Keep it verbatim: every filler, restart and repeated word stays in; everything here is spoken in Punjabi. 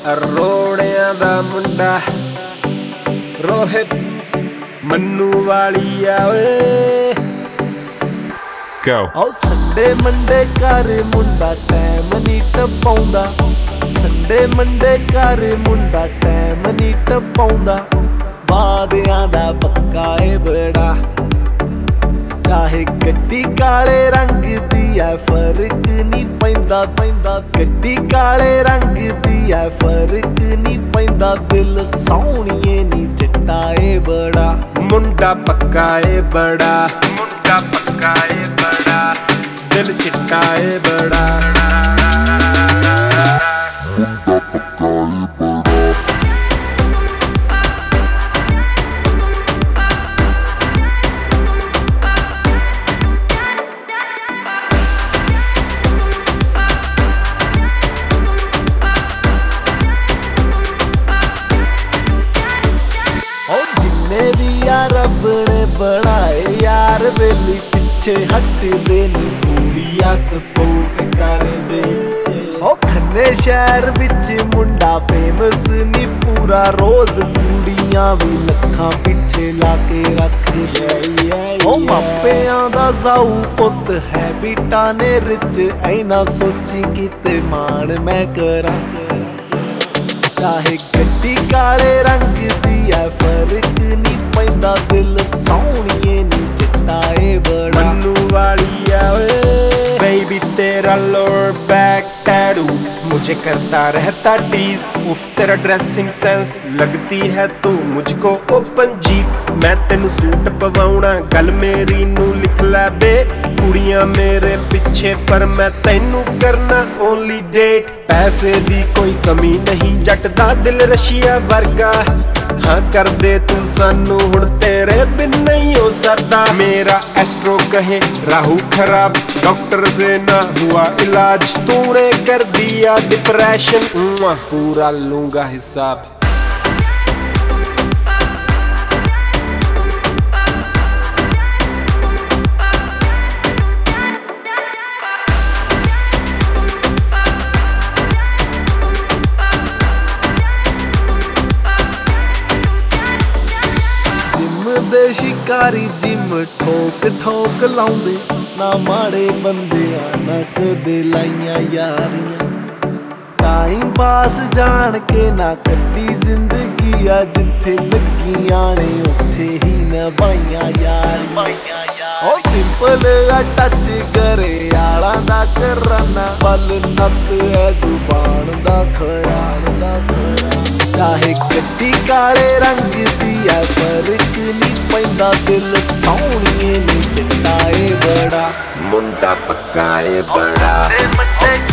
ਅਰੋੜਿਆਂ ਦਾ ਮੁੰਡਾ ਰੋਹਿਤ ਮੰਨੂ ਵਾਲੀਆ ਓਏ Go. ਆਓ ਸੰਡੇ ਮੰਡੇ ਘਰ ਮੁੰਡਾ ਟਾਈਮ ਨੀ ਟਪਾਉਂਦਾ ਸੰਡੇ ਮੰਡੇ ਘਰ ਮੁੰਡਾ ਟਾਈਮ ਨੀ ਟਪਾਉਂਦਾ ਵਾਦਿਆਂ ਦਾ ਪੱਕਾ ਏ ਬੜਾ ਚਾਹੇ ਗੱਡੀ ਕਾਲੇ ਰੰਗ ਦੀ ਐ ਫਰਕ ਨੀ ਪੈਂਦਾ ਪੈਂਦਾ ਗੱਡੀ ਕਾਲੇ ਰੰਗ ਦੀ ਐ ਫਰਕ ਨੀ ਪੈਂਦਾ ਦਿਲ ਸੋਹਣੀਏ ਨੀ ਚਿੱਟਾ ਏ ਬੜਾ ਮੁੰਡਾ ਪੱਕਾ ਏ ਬੜਾ ਮੁੰਡਾ ਪੱਕਾ ਏ ਬੜਾ ਦਿਲ ਚਿੱਟਾ ਏ ਬੜਾ ਰੱਬ ਨੇ ਬਣਾਏ ਯਾਰ ਵੇਲੀ ਪਿੱਛੇ ਹਟਦੇ ਨੀ ਪੂਰੀ ਸਪੋਰਟ ਕਰਦੇ ਉਹ ਖੰਨੇ ਸ਼ਹਿਰ ਵਿੱਚ ਮੁੰਡਾ ਫੇਮਸ ਨੀ ਪੂਰਾ ਰੋਜ਼ ਕੁੜੀਆਂ ਵੀ ਲੱਖਾਂ ਪਿੱਛੇ ਲਾ ਕੇ ਰੱਖਦੇ ਉਹ ਮਾਪਿਆਂ ਦਾ ਜਾਊ ਪੁੱਤ ਹੈ ਬੀਟਾ ਨੇ ਰਿਚ ਐਨਾ ਸੋਚੀ ਕਿਤੇ ਮਾਣ ਮੈਂ ਕਰਾਂ ਚਾਹੇ ਗੱਡੀ ਕਾਲੇ ਰੰਗ ਦੀ ਐ ਫਰਕ ਨੀ ਪੈਂਦਾ ਦਿਲ ਸੋਹਣੀਏ ਨੀ ਚਿੱਟਾ ਏ ਬੜਾ ਮੰਨੂ ਵਾਲੀਆ ਓਏ बेबी तेरा लोअर बैक टैटू मुझे करता रहता टीज उफ तेरा ड्रेसिंग सेंस लगती है तू मुझको ओपन जीप मैं तेनू सूट पवाउणा गल मेरी नू लिख लै बे कुड़ियां मेरे पिछे पर मैं तैनू करना ओनली डेट पैसे दी कोई कमी नहीं जट दा दिल रशिया वर्गा हाँ कर दे तू सानू हुण तेरे बिन नहीं हो सकता मेरा एस्ट्रो कहे राहु खराब डॉक्टर से ना हुआ इलाज तूने कर दिया डिप्रेशन पूरा लूंगा हिसाब ਦੇ ਸ਼ਿਕਾਰੀ ਜਿਮ ਠੋਕ ਠੋਕ ਲਾਉਂਦੇ ਨਾ ਮਾੜੇ ਬੰਦਿਆਂ ਨਾ ਕਦੇ ਲਾਈਆਂ ਯਾਰੀਆਂ ਟਾਈਮ ਪਾਸ ਜਾਣ ਕੇ ਨਾ ਕੱਢੀ ਜ਼ਿੰਦਗੀ ਆ ਜਿੱਥੇ ਲੱਗੀਆਂ ਨੇ ਉੱਥੇ ਹੀ ਨਿਭਾਈਆਂ ਯਾਰੀਆਂ ਉਹ ਸਿੰਪਲ ਆ ਟੱਚ ਕਰੇ ਆਲਾ ਦਾ ਕਰਾਨਾ ਬਲ ਨੱਤ ਐ ਜ਼ੁਬਾਨ ਦਾ ਖੜਾਣ ਦਾ ਖੜਾ ਚਾਹੇ ਗੱਡੀ ਕਾਲੇ ਰੰਗ ਦੀ ਐ ਫਰਕ ਨੀ ਪੈਂਦਾ ਦਿਲ ਸੋਹਣੀਏ ਨੀ ਚਿੱਟਾ ਏ ਬੜਾ ਮੁੰਡਾ ਪੱਕਾ ਏ ਬੜਾ